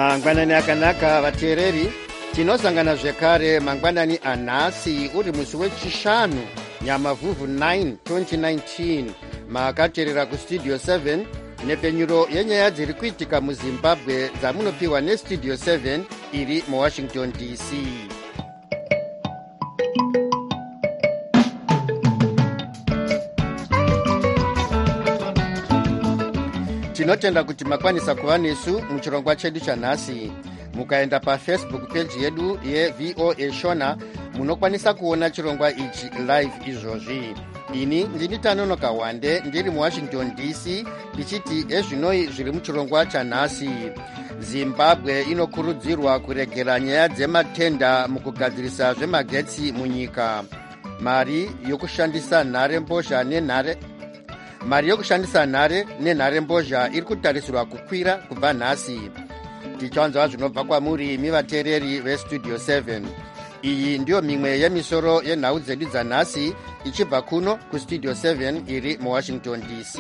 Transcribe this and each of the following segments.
Mangwanani akanaka vateereri, tinosangana zvekare mangwanani anhasi uri musi wechishanu Nyamavhuvhu 9 2019 makateerera kustudio 7 nepfenyuro yenyaya dziri kuitika muZimbabwe dzamunopiwa nestudio 7 iri muWashington DC. Tinotenda kuti makwanisa kuva nesu muchirongwa chedu chanhasi. Mukaenda paFacebook page yedu yeVOA Shona munokwanisa kuona chirongwa ichi live izvozvi. Ini ndini Tanonoka Wande ndiri muWashington DC ndichiti ezvinoi zviri muchirongwa chanhasi. Zimbabwe inokurudzirwa kuregera nyaya dzematenda mukugadzirisa zvemagetsi munyika. Mari yokushandisa nhare nenharembozha iri kutarisirwa kukwira kubva nhasi. Tichanzwa zvinobva kwamuri mivateereri vestudio 7. Iyi ndiyo mimwe yemisoro yenhau dzedu dzanhasi ichibva kuno kustudio 7 iri muWashington DC.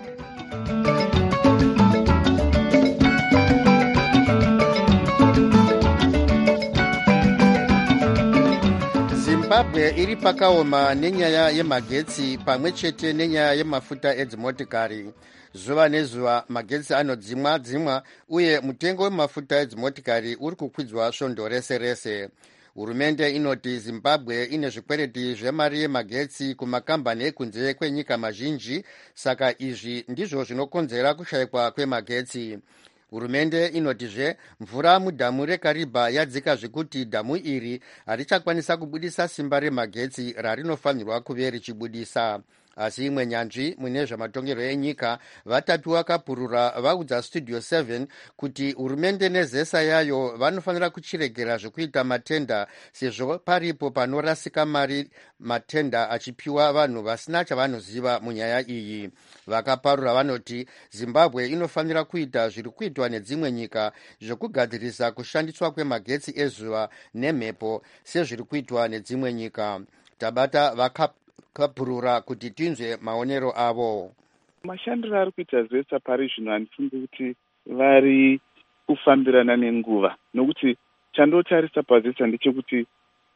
Zimbabwe iri pakaoma nenyaya yemagetsi pamwe chete nenyaya yemafuta edzimotikari. Zuva nezuva magetsi anodzimwa uye mutengo wemafuta edzimotikari uri kukwidzwa svondo rese rese. Hurumende inoti Zimbabwe ine zvikwereti zvemari yemagetsi kumakambani ekunze kwenyika mazhinji, saka izvi ndizvo zvinokonzera kushayikwa kwemagetsi. Hurumende inotizve mvura mudhamu reKariba yadzika zvekuti dhamu iri harichakwanisa kubudisa simba remagetsi rarinofanirwa kuve richibudisa. Asi imwe nyanzvi mune zvamatongerwo enyika vatatu vakapurura vaudza studio 7 kuti hurumende nezesa yayo vanofanira kuchiregera zvekuita matenda sezvo paripo panorasika mari matenda achipiwa vanhu vasina chavanoziva munyaya iyi. Vakaparura vanoti Zimbabwe inofanira kuita zviri kuitwa nedzimwe nyika zvokugadzirisa kushandiswa kwemagetsi ezuva nemhepo sezviri kuitwa nedzimwe nyika. Tabata vakapurura kuti tinzwe maonero avo. Mashandiro ari kuita zesa pari zvino handifungi kuti vari kufambirana nenguva, nokuti chandotarisa pazesa ndechekuti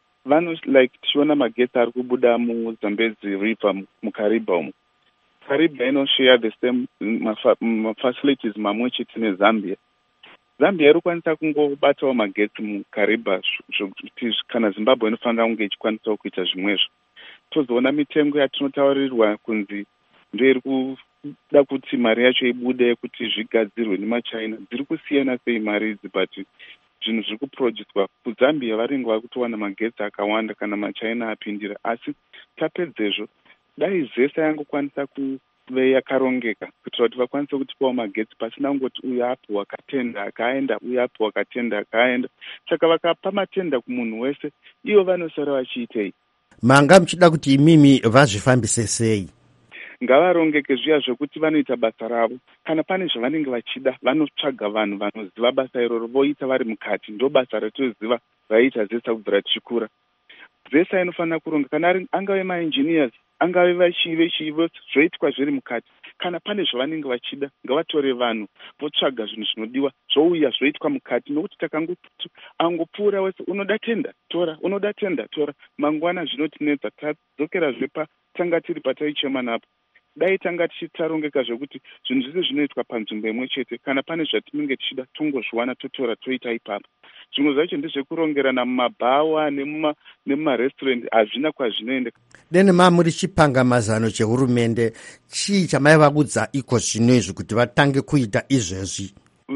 tichiona magetsi ari kubuda muZambezi River muKariba umu. Kariba inoshare the same facilities mamwe chete neZambia. Zambia iri kwanisa kungobatawo magetsi muKariba zvokuti kana Zimbabwe inofanira kunge ichikwanisawo kuita zvimwezvo. Tozoona mitengo yatinotaurirwa kunzi ndoiri kuda kuti mari yacho ibude kuti zvigadzirwe nemaChina. Dziri kusiyana sei mari idzi, but zvinhu zviri kuproducwa kuZambia varinge vakutowana magetsi akawanda kana maChina apindira. Asi tapedzezvo dai zesa yangokwanisa kuve yakarongeka kuitira kuti vakwanise kutipawo magetsi pasina kungoti uyu apiwa katenda akaenda, uyu apiwa katenda akaenda. Saka vakapa matenda kumunhu wese, ivo vanosara vachiitei? Manga muchida kuti imimi vazvifambise sei? Ngavarongeke zviya zvokuti vanoita basa ravo. Kana pane zvavanenge vachida vanotsvaga vanhu vanoziva basa iroro voita vari mukati. Ndo basa ratoziva vaita zesa kubvira tichikura. Zesa inofanira kuronga kana angave maengineers, angave vachive zvoitwa zviri mukati. Kana pane zvavanenge vachida ngavatore vanhu votsvaga zvinhu zvinodiwa zvouya zvoitwa mukati, nokuti takangoti angopfuura wese unoda tenda tora, unoda tenda tora, mangwana zvinotinetsa. Tadzokerazve patanga tiri pataichema napo. Dai tanga tichitarongeka zvekuti zvinhu zvese zvinoitwa panzvimbo imwe chete. Kana pane zvatinenge tichida tongozviwana totora toita ipapo. Zvimwe zvacho ndezvekurongerana mumabhawa nemumarestaurant, hazvina kwazvinoenda. Deni muri chipanga mazano chehurumende, chii chamaivabudza iko zvino izvi kuti vatange kuita izvezvi?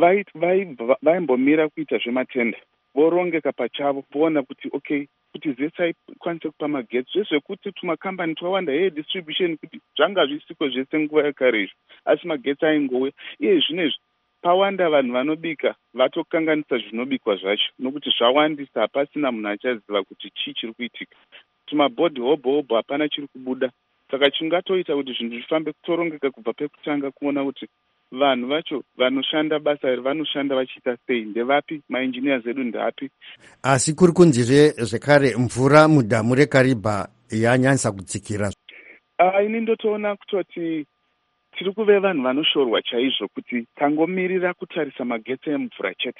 Vaimbomira kuita zvematenda, vorongeka pachavo, voona kuti okay, kuti zesa ikwanise kupa magetsi. Zvezvekuti tumakambani twawanda distribution kuti zvanga zvisiko zvese nguva yakare izvo, asi magetsi aingowe. Iye zvinezvi pawanda vanhu vanobika vatokanganisa zvinobikwa zvacho, nokuti zvawandisa hapasina munhu achaziva kuti chii chiri kuitika. Tumabhodhi hobho hapana chiri kubuda. Saka chingatoita kuti zvinhu zvifambe kutorongeka kubva pekutanga, kuona kuti vanhu vacho vanoshanda basa iri vanoshanda vachiita sei, ndevapi, maengineers edu ndeapi. Asi kuri kunzizve zvekare mvura mudhamu reKariba yanyanyisa kudzikira. Ini ndotoona kutoti tiri kuve vanhu vanoshorwa chaizvo kuti tangomirira kutarisa magetsi emvura chete.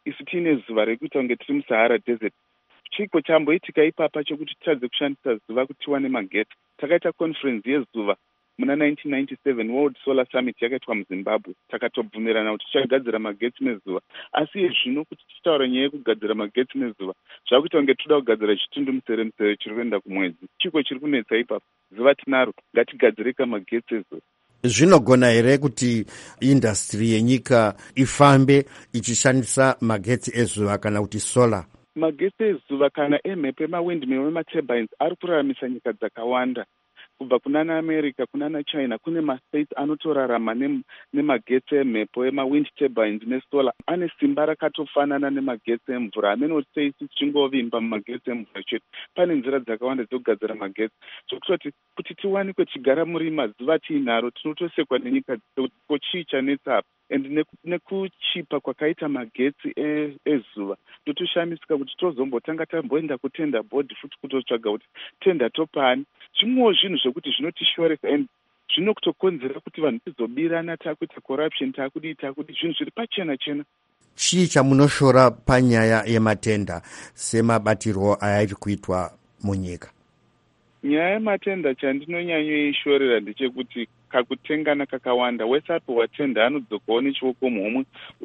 isu tiine zuva rekuita kunge tiri muSahara Desert. Chiko chamboitika ipapa chokuti titadze kushandisa zuva kuti tiwane magetsi. Takaita conference yezuva muna 1997 World Solar Summit yakaitwa muZimbabwe. Takatobvumirana kuti tichagadzira magetsi nezuva. Asi zvino kuti tichitaura nyaya yekugadzira magetsi nezuva, zvakuita kunge toda kugadzira chitundu musere chiri kuenda kumwedzi. Chiko chiri kunetsa ipapa. Zuva tinaro, ngatigadzireka magetsi ezuva. Zvinogona here kuti industry yenyika ifambe ichishandisa magetsi ezuva kana kuti solar? Magetsi ezuva kana emhepo emawindmill ematurbines ari kuraramisa nyika dzakawanda. Kubva kunana America, kunana China, kune mastates anotorarama nemagetsi emhepo emawind turbines nesolar. Ane simba rakatofanana nemagetsi emvura. Amenoti seisu tichingovimba mumagetsi emvura chete. Pane nzira dzakawanda dzokugadzira magetsi. Zvokutoti kuti tiwanikwe tichigara murima zuva tiinaro, tinotosekwa nenyika chii chanetsa apa. And nekuchipa kwakaita magetsi ezuva, totoshamisika kuti tozombotanga tamboenda kutenda board futi kutotsvaga kuti tenda topani. Zvimwewo zvinhu zvokuti zvinotishoresa and zvinokutokonzera kuti vanhu tizobirana, takuita corruption, takudi zvinhu zviri pachena chena. Chii chamunoshora panyaya yematenda semabatirwo ayairi kuitwa munyika? Nyaya yematenda chandinonyanyoishorera ndechekuti kakutengana kakawanda. Wesapo watenda anodzokawo nechioko muhomwe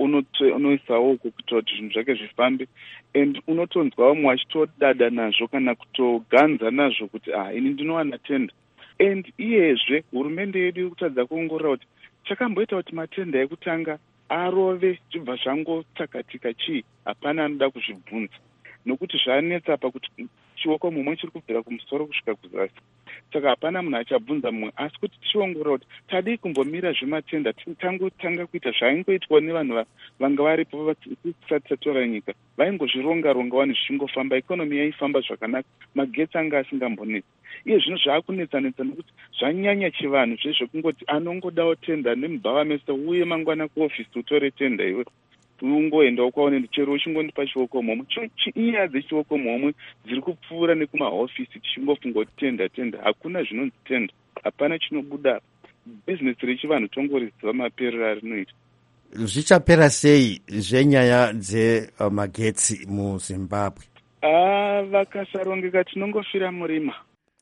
unoisawo uko kuita kuti zvinhu zvake zvifambe, and unotonzwa vamwe vachitodada nazvo kana kutoganza nazvo kuti ini ndinowana tenda. And iyezve hurumende yedu iri kutadza kuongorora kuti chakamboita kuti matenda ekutanga arove zvibva zvangotsakatika chii. Hapana anoda kuzvibvunza nokuti zvanetsa pakuti chioko mumwe chiri kubvira kumusoro kusvika kuzasi. Saka hapana munhu achabvunza mumwe, asi kuti tichiongorora kuti tadii kumbomira zvematenda tangotanga kuita zvaingoitwa nevanhu vanga varipo tisati tatora nyika. Vaingozvironga-rongawo nezvichingofamba, ikonomi yaifamba zvakanaka, magetsi anga asingambonetsi. Iye zvino zvaakunetsa-netsa nokuti zvanyanya chivanhu zvezvo kungoti anongodawo tenda nemubhava mese uye mangwana kuofisi utore tenda iwe. Ungoendawo kwaone chero uchingondipa chioko momwe. Inyaya dzechioko momwe dziri kupfuura nekumahofisi tichingofunga kuti tenda. Hakuna zvinonzi tenda. Hapana chinobuda. Bhizinesi rechivanhu tongoriziva maperero arinoita. Zvichapera sei zvenyaya dzemagetsi muZimbabwe? Vakasarongeka tinongofira murima.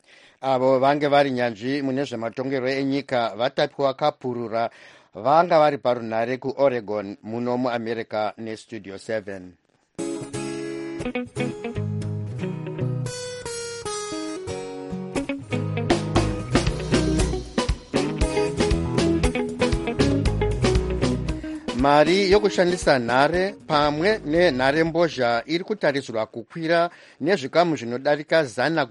Avo vange vari nyanzvi mune zvematongerwo enyika vatapiwa kapurura vanga vari parunhare kuOregon muno muAmerica neStudio 7. Mari yokushandisa nhare pamwe nenharembozha iri kutarisirwa kukwira nezvikamu zvinodarika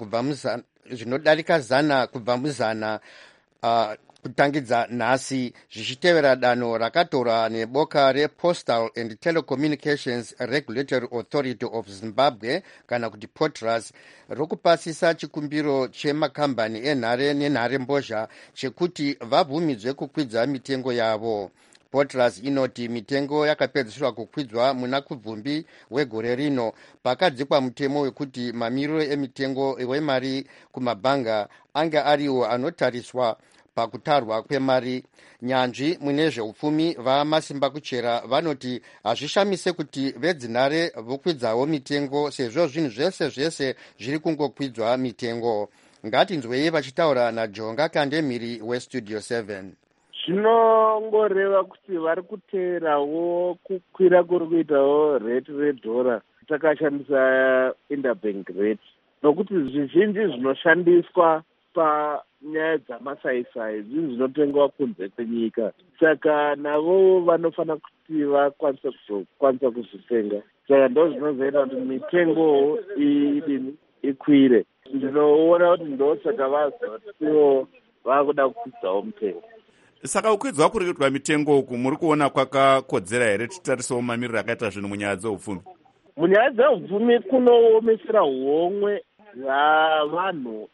zana kubva muzana kutangidza nhasi, zvichitevera danho rakatorwa neboka rePostal and Telecommunications Regulatory Authority of Zimbabwe kana kuti POTRAS rokupasisa chikumbiro chemakambani enhare nenharembozha chekuti vabvumidzwe kukwidza mitengo yavo. POTRAS inoti mitengo yakapedzisirwa kukwidzwa muna kubvumbi wegore rino pakadzikwa mutemo wekuti mamiriro emitengo wemari kumabhanga anga ariwo anotariswa pakutarwa kwemari. Nyanzvi mune zveupfumi vaMasimba Kuchera vanoti hazvishamise kuti vedzinhare vokwidzawo mitengo sezvo zvinhu zvese zviri kungokwidzwa mitengo. Ngatinzwei vachitaura naJonga Kandemiri weStudio 7. Zvinongoreva kuti vari kuteerawo kukwira kuri kuitawo rate redhora takashandisa interbank rate, nokuti zvizhinji zvinoshandiswa panyaya dzamasaisai zvinhu zvinotengwa kunze kwenyika, saka navo vanofanira kuti vakwanisa kuzvitenga. Saka ndo zvinozoita kuti mitengo ikwire. Ndinoona kuti ndo saka vazotiwo vakuda kukwidzawo mutengo. Saka ukwidzwa kuri kuitwa mitengo uku muri kuona kwakakodzera here titarisawo mamiriro akaita zvinhu munyaya dzeupfumi? Munyaya dzeupfumi kunoomesera homwe vanhu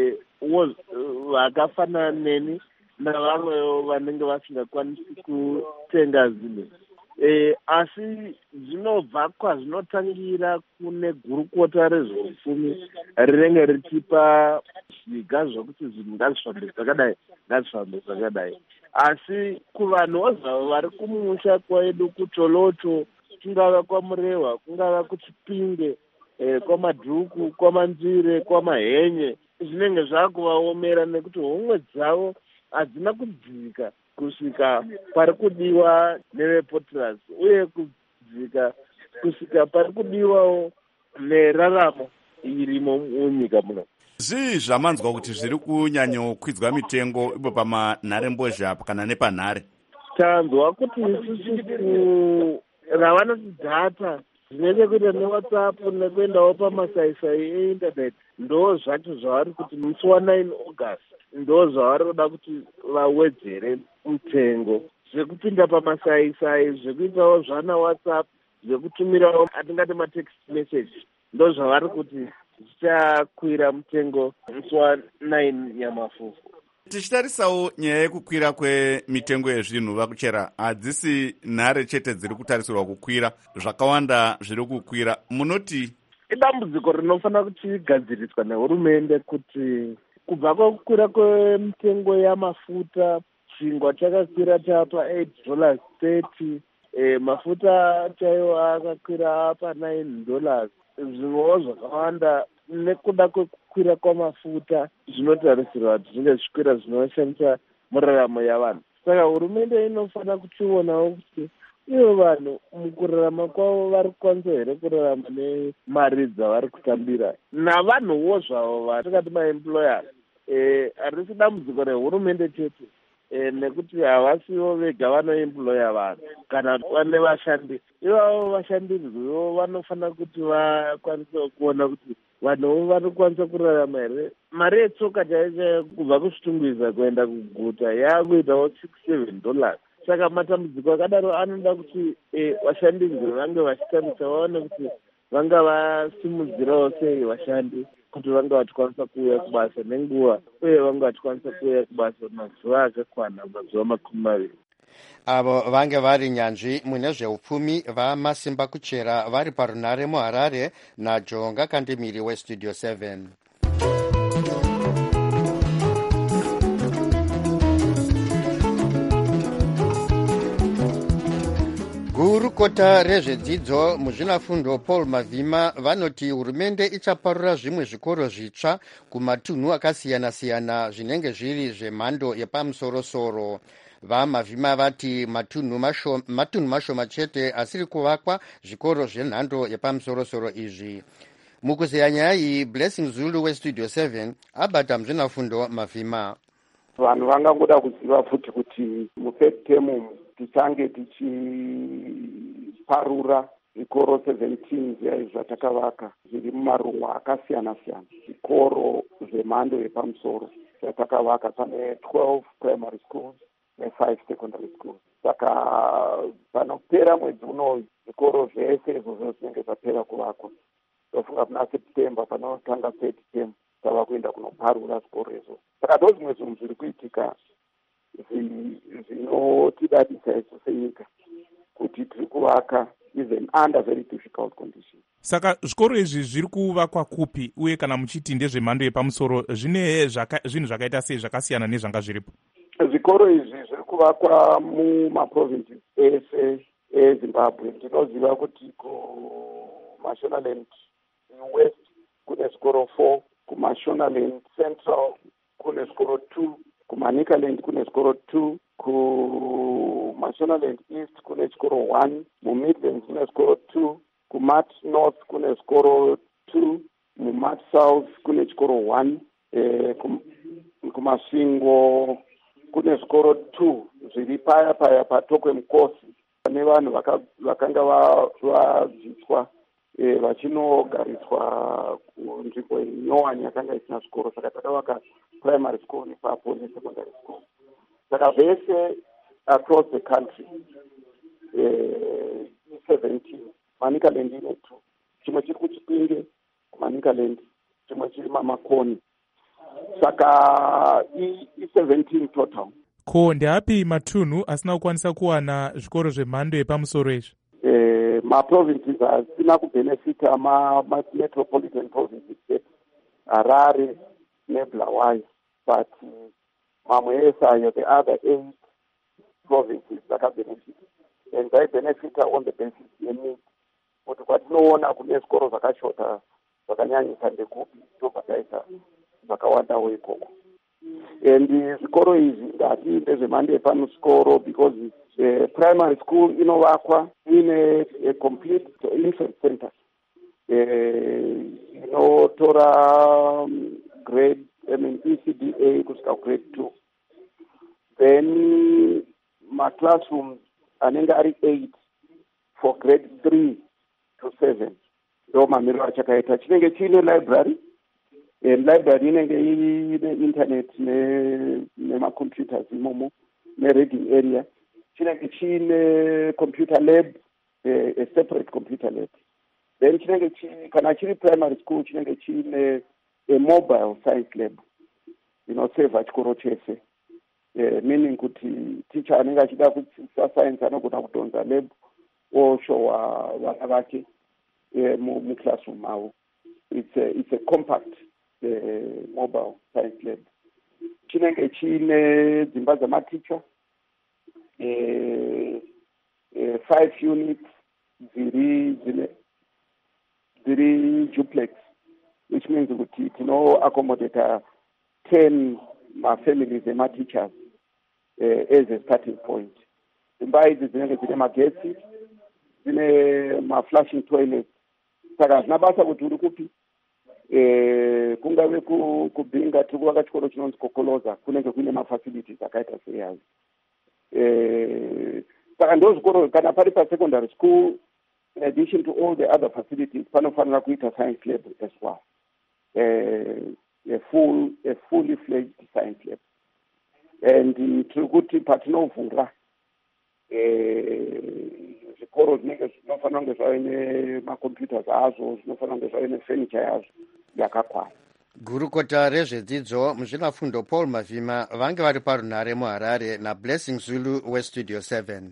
vakafanana neni navamwewo vanenge vasingakwanisi kutenga zvinhu. Asi zvinobva kwazvinotangira kune gurukota rezveupfumi rinenge richipa zviga zvokuti zvinhu ngazvifambe zvakadai. Asi kuvanhu vari kumusha kwedu kuToloto kungava kwamurehwa, kungava kuchipinge, kwamadhuku, kwamanzvire, kwamahenye, zvinenge zvakuvaomera nekuti homwe dzavo hadzina kudzika kusvika pari kudiwa nevepotiras, uye kudzika kusvika pari kudiwawo neraramo irimo munyika muno. zvii zvamanzwa kuti zviri kunyanyokwidzwa mitengo ipo pamanharembozha kana nepanhare? Tanzwa kuti isusu ravanoti data zvine chekuita newhatsapp nekuendawo pamasaisai einternet ndo zvacho zvavari kuti musi wa9 August ndo zvavari kuda kuti vawedzere mutengo, zvekupinda pamasaisai, zvekuitawo zvana whatsapp, zvekutumirawo atingati matext message, ndo zvavari kuti zvichakwira mutengo musi wa9 Nyamafufo. Tichitarisawo nyaya yekukwira kwemitengo yezvinhu vakuchera, hadzisi nhare chete dziri kutarisirwa kukwira, zvakawanda zviri kukwira. Munoti idambudziko rinofanira kuchigadziriswa nehurumende kuti kubva kwekukwira kwemitengo yamafuta, chingwa chakakwira chapa $8.30, mafuta chaiwo akakwira pa $9. Zvimwewo zvakawanda nekuda kwekukwira kwamafuta zvinotarisirwa kuti zvinge zvichikwira zvinoshandisa muraramo yavanhu. Saka hurumende inofanira kuchionawo kuti ivo vanhu mukurarama kwavo vari kukwanisa here kurarama nemari dzavari kutambira, navanhuwo zvavo vatingati maemployers. Harisi dambudziko rehurumende chete, nekuti havasiwo vega vanoemploya vanhu kana vane vashandi. Ivavo vashandirizwiwo vanofanira kuti vakwanise kuona kuti vanhuwo vari kukwanisa kurarama here. Mari yetsoka chaiyo kubva kuzvitungwiza kuenda kuguta yakuitawo $6-7. Saka matambudziko akadaro anoda kuti vashandirizwi vange vachitarisa vaone kuti vanga vasimudzirawo sei vashandi kuti vanga vachikwanisa kuuya kubasa nenguva, uye vanga vachikwanisa kuuya kubasa mazuva akakwana, mazuva 20. Avo vange vari nyanzvi mune zveupfumi vaMasimba Kuchera vari parunhare muHarare naJonga Kandimiri weStudio 7. Gurukota rezvedzidzo muzvinafundo Paul Mavhima vanoti hurumende ichaparura zvimwe zvikoro zvitsva kumatunhu akasiyana-siyana zvinenge zviri zvemhando yepamusoro-soro. VaMavhima vati matunhu mashoma chete asiri kuvakwa zvikoro zvenhando yepamusoro-soro izvi. Mukuzeya nyaya iyi, Blessing Zulu weStudio 7 abata muzvinafundo Mavhima. Vanhu vangangoda kuziva futi kuti mufirst term tichange tichiparura zvikoro 17 zviya zvatakavaka zviri mumarungu akasiyana-siyana, zvikoro zvemhando yepamusoro zvatakavaka. Pane 12 primary schools ne5 secondary schools. Saka panopera mwedzi unoyu zvikoro zvese izvozvo zvinenge zvapera kuvakwa. Tofunga kuna September panotanga third term tava kuenda kunoparura zvikoro izvo. Saka ndo zvimwe zvinhu zviri kuitika zvinotidadisa isu senyika kuti tiri kuvaka even under very difficult conditions. Saka zvikoro izvi zviri kuvakwa kupi, uye kana muchiti ndezvemhando yepamusoro zvine zvinhu zvakaita sei zvakasiyana nezvanga zviripo? Zvikoro izvi zviri kuvakwa mumaprovinces ese eZimbabwe. Ndinoziva kuti kuMashonaland West kune zvikoro 4, kuMashonaland Central kune zvikoro 2, kuManicaland kune zvikoro 2, kuMashonaland East kune zvikoro 1, muMidlands kune zvikoro 2, kuMat North kune zvikoro 2, muMat South kune zvikoro 1, kuMasvingo kune zvikoro 2 zviri paya patokwe mukosi pane vanhu vakanga vabviswa vachinogariswa kunzvimbo inyowani yakanga isina zvikoro. Saka takavaka primary school ipapo nesecondary school. Saka vese across the country 17, Manicaland ine 2, chimwe chiri kuChipinge kuManicaland, chimwe chiri maMakoni. Saka i17 total. Ko ndeapi matunhu asina kukwanisa kuwana zvikoro zvemhando yepamusoro izvi? Maprovinces asina kubenefita metropolitan provinces Harare neBulawayo, but mamwe ese ayo the other 8 provinces dzakabenefita. And ngaibhenefita on the basis yeneeds kuti kwatinoona kune zvikoro zvakashota zvakanyanyisa ndekupi ndobva taisa zvakawandawo ikoko. And zvikoro izvi ngati ndezvemhando yepamusoro because primary school inovakwa ine a complete infant center inotora grade ECDA kusvika grade 2. Then maclassrooms anenge ari 8 for grade 3 to 7 ndo mamiriro achakaita. Chinenge chine library, library inenge ine internet nemacomputers imomo nereading area. Chinenge chine computer lab, a separate computer lab. Then chinenge kana chiri primary school chinenge chine a mobile science lab inoseva chikoro chese. Meaning kuti teacher anenge achida kudzidzisa science anogona kudhonza lab oshowa vana vake muclassroom mavo. It's a compact mobile science lab. Chinenge chine dzimba dzamaticha 5 units dziri duplex, which means kuti tino accommodate 10 families ema-teachers as a starting point. Dzimba idzi dzinenge dzine magetsi, dzine ma-flushing toilets. Saka hazvina basa kuti uri kupi kungave kubhinga tiri kuvaka chikoro chinonzi Kokoloza kunenge kuine mafacilities akaita seyazi. Saka ndo zvikoro kana pari pa-secondary school, in addition to all the other facilities, panofanira kuita science lab as well. A fully fledged science lab. And tiri kuti patinovhura zvikoro zvinenge zvinofanira kunge zvaine macomputers azvo, zvinofanira kunge zvaine furniture yazvo yakakwana. Gurukota rezvedzidzo muzvinafundo Paul Mavhima vange vari parunhare muHarare naBlessing Zulu weStudio 7.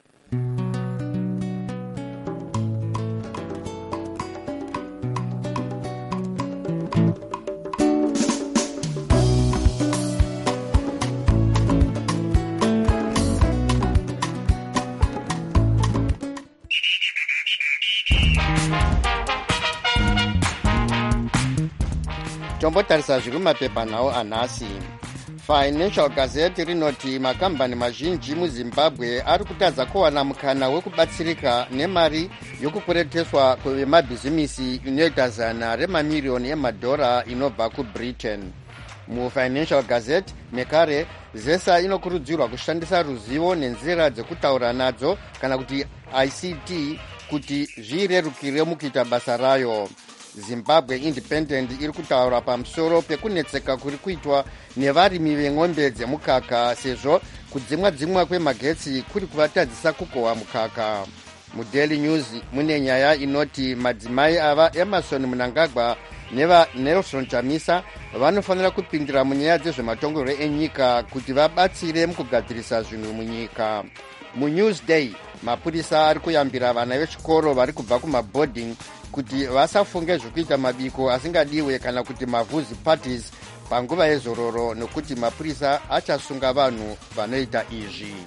Tombotarisa zviri mumapepanhau anhasi. Financial Gazette rinoti makambani mazhinji muZimbabwe ari kutadza kuwana mukana wekubatsirika nemari yokukwereteswa kwemabhizimisi inoita zana remamiliyoni emadhora inobva kuBritain. MuFinancial Gazette mekare ZESA inokurudzirwa kushandisa ruzivo nenzira dzekutaura nadzo kana kuti ICT kuti zvirerukire mukuita basa rayo. Zimbabwe Independent iri kutaura pamusoro pekunetseka kuri kuitwa nevarimi veng'ombe dzemukaka sezvo kudzimwa kwemagetsi kuri kuvatadzisa kukohwa mukaka. MuDaily News mune nyaya inoti madzimai ava Emerson Mnangagwa neNelson Chamisa vanofanira kupindira munyaya dzezvematongero enyika kuti vabatsire mukugadzirisa zvinhu munyika. MuNewsday mapurisa ari kuyambira vana vechikoro vari kubva kumaboarding kuti vasafunge zvekuita mabiko asingadiwe kana kuti mavhuzi parties panguva yezororo nokuti mapurisa achasunga vanhu vanoita izvi.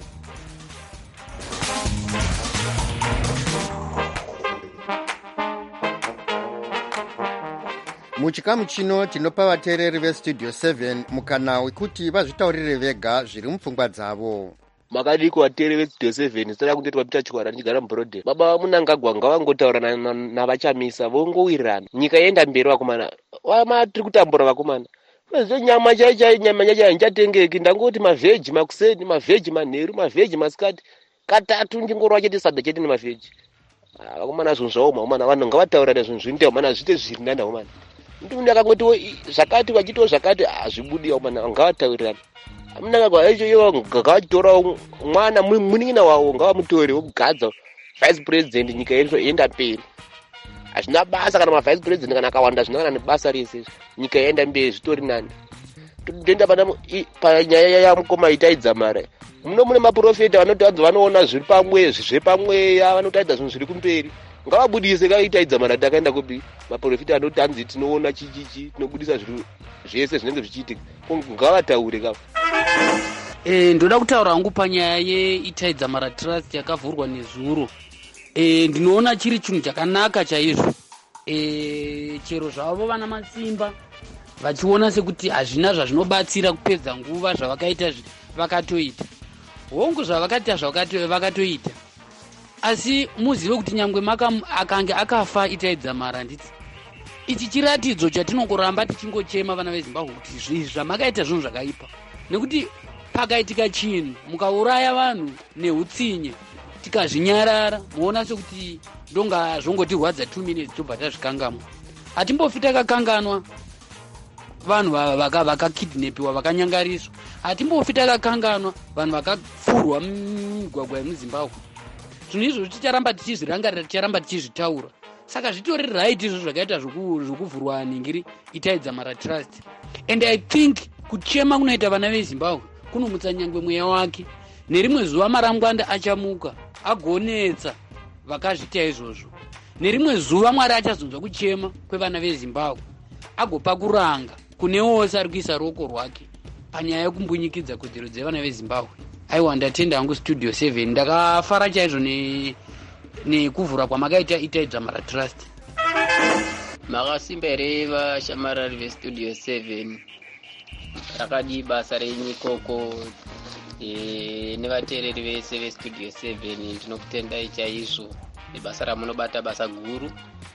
Muchikamu chino tinopa vateereri veStudio 7 mukana wekuti vazvitaurire vega zviri mupfungwa dzavo. Makadiko vateereri veStudio 7 sitara kundoitwa Pitachikwara ndigara muBroadway. Baba Munangagwa ngavangotaura navachamisa vongowirirana. Nyika yenda mberi vakomana. Tiri kutambura vakomana. Nyama chaicha haichatengeki, ndangoti mavheji makuseni, mavheji manheru, mavheji masikati. Katatu ndingorwa chete sadza chete nemavheji. Vakomana zvinhu zvaoma komana, vanhu ngavataurane zvinhu zvinoita komana zviite zviri nani komana. Ndimuni akangoti zvakati vachitiwo zvakati hazvibudi komana, ngavataurirane. Munangagwa icho ngavatora mwana munin'ina wavo ngavamutore wokugadza vice president nyika yedu yenda mberi. Hazvina basa kana mavice president kana akawanda zvinangana nebasa rese. Nyika yenda mberi zvitori nani. Toenda panyaya yamukoma itaidza mare. Mune maprofeta vanoti vanoona zviri pamwe zvezvepamweya vanotaidza zvinhu zviri kumberi. Ngavabudise kaitaidza mara takaenda kupi maprofita anoti anzi tinoona chichichi tinobudisa zviro zvese zvinenge zvichiitika. Ngavataure kapo. Ndoda kutaura hangu panyaya yeItaidzamara Trust yakavhurwa nezuro. Ndinoona chiri chinhu chakanaka chaizvo. Chero zvavo vana masimba vachiona sekuti hazvina zvazvinobatsira kupedza nguva zvavakaita vakatoita. Hongu zvavakaita vakatoita. Asi muzive kuti nyangwe akange akafa Itaidzamara nditi. Ichi chiratidzo chatinongoramba tichingochema vana veZimbabwe kuti zvamakaita zvinhu zvakaipa. Nekuti pakaitika chinhu mukauraya vanhu neutsinye tikazvinyarara muona sekuti ndonga zvongotirwadza 2 minutes tobva tazvikanganwa. Hatimbofi takakanganwa vanhu vakakidnepiwa vakanyangariswa. Hatimbofi takakanganwa vanhu vakafurwa mumigwagwa yemuZimbabwe. Zvinhu izvozvo ticharamba tichizvirangarira, ticharamba tichizvitaura. Saka zvitori right izvo zvakaita zvokuvhurwa ningiri Itaidzamara Trust. And I think kuchema kunoita vana veZimbabwe kunomutsa nyangwe mweya wake. Nerimwe zuva marangwanda achamuka agonetsa vakazvita izvozvo. Nerimwe zuva Mwari achazonzwa kuchema kwevana veZimbabwe agopa kuranga kune wose ari kuisa ruoko rwake panyaya yekumbunyikidzwa kodzero dzevana veZimbabwe. Aiwa, ndatenda hangu Studio 7. Ndakafara chaizvo nekuvhura kwamakaita Itaidzamara Trust. Makasimba here vashamarari veStudio 7. Rakadi basa renyu ikoko nevateereri vese veStudio 7. Ndinokutendai chaizvo nebasa ramunobata, basa guru.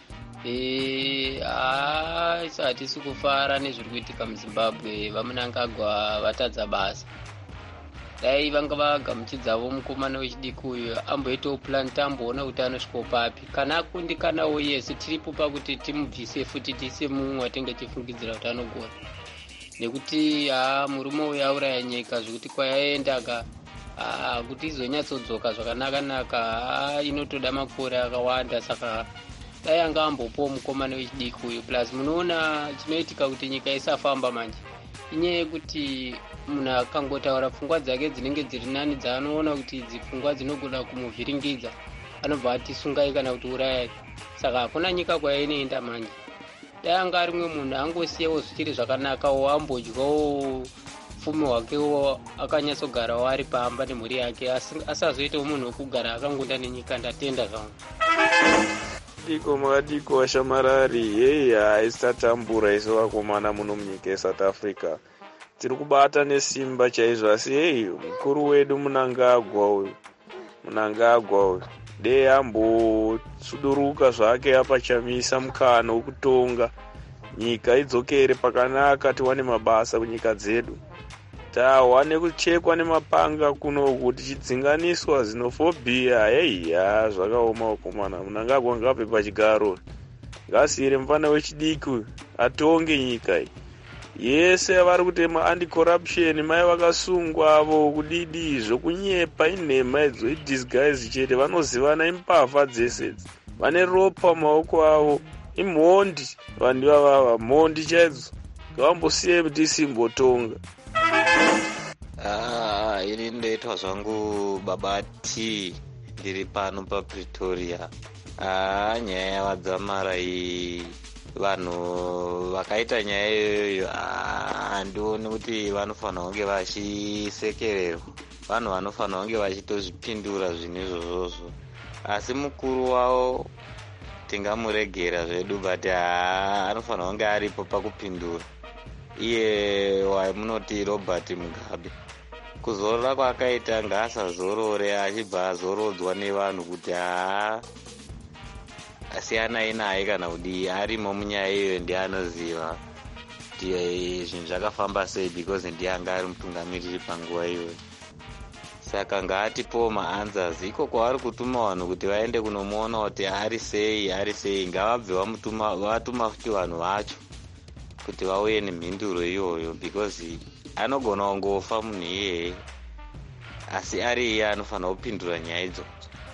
Hatisi kufara nezviri kuitika muZimbabwe. Vamunangagwa vatadza basa. Dai vanga vagamuchidzavo mukomana wechidiki uyu amboitawo plan tamboona kuti anosvika papi. Kana akundikanawo yesu tiripo pakuti timubvise futi tiise mumwe watinge tifungidzira kuti anogona. Nekuti murume uyu auraya nyika zvekuti kwayaenda kuti izonyatsodzoka zvakanaka inotoda makore akawanda. Saka dai anga ambopowo mukomana wechidiki uyu. Plus munoona chinoitika kuti nyika isafamba manje inyaya yekuti munhu akangotaura pfungwa dzake dzinenge dziri nani dzaanoona kuti idzi pfungwa dzinogona kumuvhiringidza anobva atisungai kana kuti urayai. Saka hakuna nyika kwainoenda manje. Dai anga ari mumwe munhu angosiyawo zvichiri zvakanakawo ambodyawo upfumi hwakewo akanyatsogarawo ari pamba nemhuri yake asazoitawo munhu wekugara akangoenda nenyika. Ndatenda zvangu. Makadiko vashamarari haisatambura isu vakomana muno munyika yeSouth Africa. Tiri kubata nesimba chaizvo, asi mukuru wedu Mnangagwa uyu dei ambotsuduruka zvake apachamisa mukana wekutonga nyika idzokere pakanaka, tiwane mabasa kunyika dzedu. Tawane kuchekwa nemapanga kunoku tichidzinganiswa xenophobia. Zvakaoma vakomana. Mnangagwa ngape pachigaro, ngasiyire mufana wechidiki atonge nyika iyi yese. Vari kutema anti-corruption mai vakasungwa avo kudidi zvokunyepa inhema idzo idisguise chete. Vanozivana impavha dzese, vane ropa maoko avo, imhondi. Vanhu ivava mhondi chaidzo. Ngavambosiye kuti simbotonga. Ini ndoitwa zvangu babati ndiri pano paPretoria. Nyaya yavadzamara iyi vanhu vakaita nyaya iyoyo handioni kuti vanofanira kunge vachisekererwa. Vanhu vanofanira kunge vachitozvipindura zvinhu izvozvozvo. Asi mukuru wavo tingamuregera zvedu, but anofanira kunge aripo pakupindura. Iye waimunoti Robert Mugabe, kuzorora kwakaita ngaasazorore achibva azorodzwa nevanhu kuti asiyanai naye kana kuti arimo munyaya iyoyo ndianoziva kuti zvinhu zvakafamba sei, because ndiye anga ari mutungamiriri panguva iyoyo. Saka ngaatipowo maanswers iko kwavari kutuma vanhu kuti vaende kunomuona kuti ari sei. Ngavabve vatuma futi vanhu vacho kuti vauye nemhinduro iyoyo, because anogona kungofa munhu iyeye, asi ari iye anofanira kupindura nyaya idzodzo.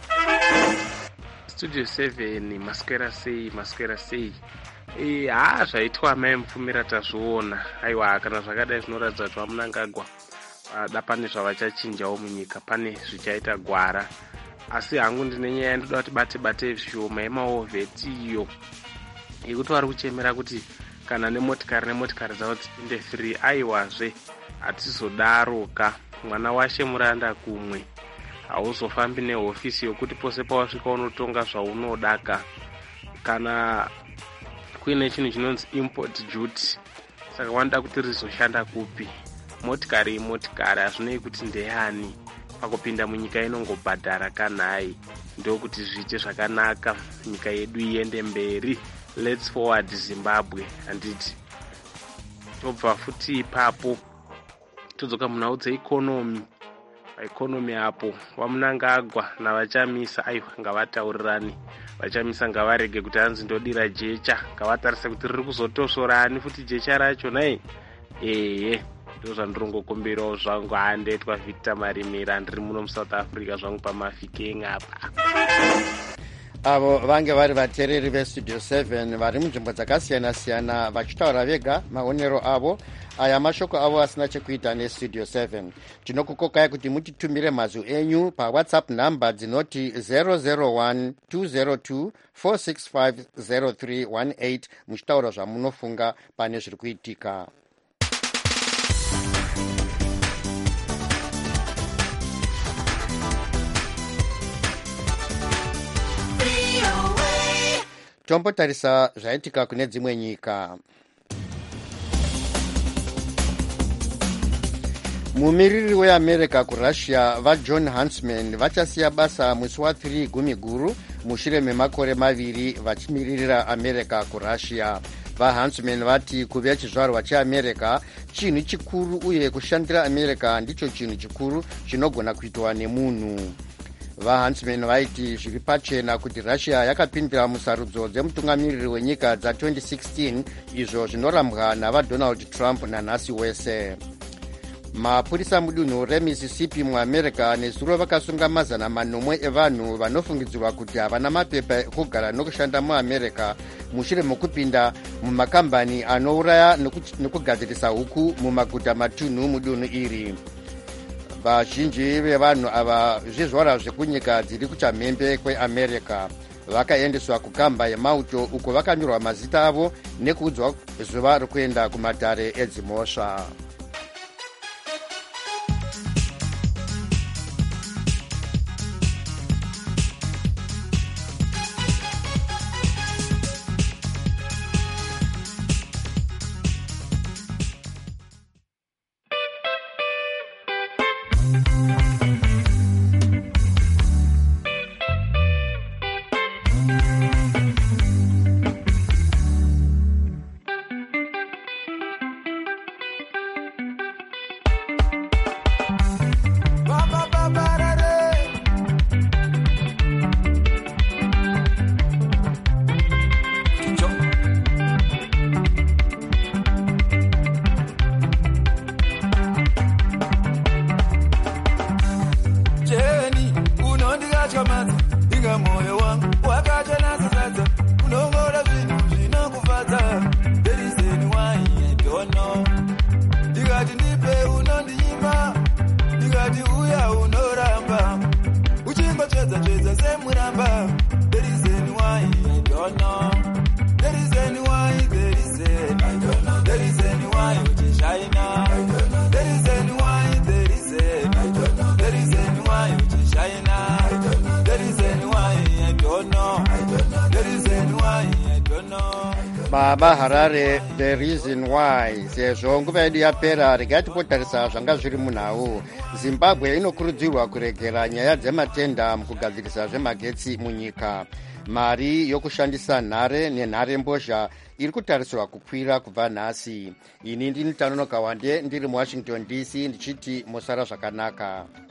Studio 7 maswera sei. Zvaitwa mai Mupfumira tazviona. Aiwa, kana zvakadai zvinoratidza kuti vaMnangagwa da pane zvavachachinjawo munyika, pane zvichaita gwara. Asi hangu ndine nyaya ndoda kuti bate zvishoma yemaovheti iyo yekuti vari kuchemera kuti kana nemotikari dzavo dzipinde free. Aiwazve hatizodaroka mwana washe muranda kumwe. Hauzofambi nehofisi yokuti pose pawasvika unotonga zvaunodaka. Kana kuine chinhu chinonzi import duty, saka wanoda kuti rizoshanda kupi. Motikari imotikari, hazvinei kuti ndeyani. Pakupinda munyika inongobhadhara kanhai. Ndokuti zviite zvakanaka, nyika yedu iende mberi. Let's forward Zimbabwe. Handiti tobva futi ipapo todzoka munhau dzeikonomi. Paikonomi apo wamunangagwa navachamisa aiwa ngavataurirani. Vachamisa ngavarege kuti hanzi ndodira jecha, ngavatarise kuti riri kuzotosvorani futi jecha racho nai. Ndo zvandirongokumbirawo zvangu. Handetwa Victor Marimira, ndiri muno muSouth Africa zvangu pamafikeng apa. Avo vange vari vateereri vestudio 7 vari munzvimbo dzakasiyana-siyana vachitaura vega maonero avo. Aya mashoko avo asina chekuita nestudio 7. Tinokukokai kuti mutitumire mazwi enyu pawhatsapp nhamba dzinoti 001 202 465 0318 muchitaura zvamunofunga pane zviri kuitika. Tombotarisa zvaitika kune dzimwe nyika. Mumiriri weAmerica kuRussia vaJohn Huntsman vachasiya basa musi wa3 gumiguru mushure memakore maviri vachimiririra America kuRussia. VaHuntsman vati kuva chizvarwa cheAmerica chinhu chikuru uye kushandira America ndicho chinhu chikuru chinogona kuitwa nemunhu. VaHuntsman vaiti zviri pachena kuti Russia yakapindira musarudzo dzemutungamiriri wenyika dza2016 izvo zvinorambwa navaDonald Trump nanhasi wese. Mapurisa mudunhu reMississippi muAmerica nezuro vakasunga mazana manomwe evanhu vanofungidzirwa kuti havana mapepa ekugara nokushanda muAmerica mushure mekupinda mumakambani anouraya nekugadzirisa huku mumaguta matunhu mudunhu iri. Vazhinji vevanhu ava zvizvarwa zvekunyika dziri kuchamhembe kweAmerica vakaendeswa kukamba yemauto uko vakanyorwa mazita avo nekuudzwa zuva rokuenda kumatare edzimhosva. Baba Harare, the reason why. Sezvo nguva yedu yapera, regai tipotarisa zvanga zviri munhau. Zimbabwe inokurudzirwa kuregera nyaya dzematenda mukugadzirisa zvemagetsi munyika. Mari yokushandisa nhare nenhare mbozha iri kutarisirwa kukwira kubva nhasi. Ini ndini Tanonoka Wande ndiri muWashington DC ndichiti musara zvakanaka.